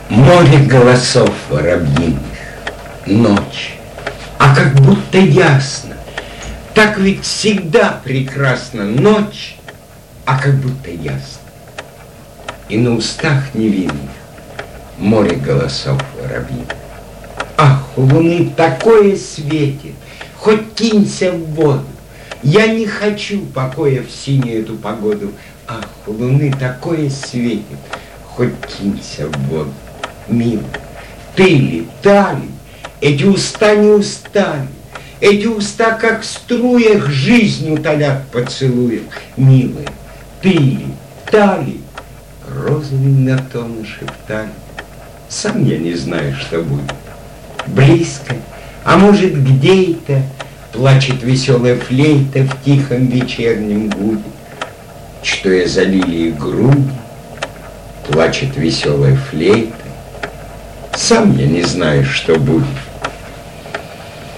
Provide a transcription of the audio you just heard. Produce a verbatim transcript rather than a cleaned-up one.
Море голосов воробьиных, ночь, а как будто ясно. Так ведь всегда прекрасна ночь, а как будто ясно. И на устах невинных море голосов воробьиных. Ах, у луны такое светит, хоть кинься в воду. Я не хочу покоя в синюю эту погоду. Ах, у луны такое светит, хоть кинься в воду. Милый, ты ли, та ли, эти уста не устали, эти уста, как в струях, жизнь утолят поцелуем. Милая, ты ли, та ли, розовый тон шептали. Сам я не знаю, что будет. Близко, а может, где-то плачет веселая флейта в тихом вечернем гуде. Что я за лилии груди, плачет веселая флейта. Сам я не знаю, что будет.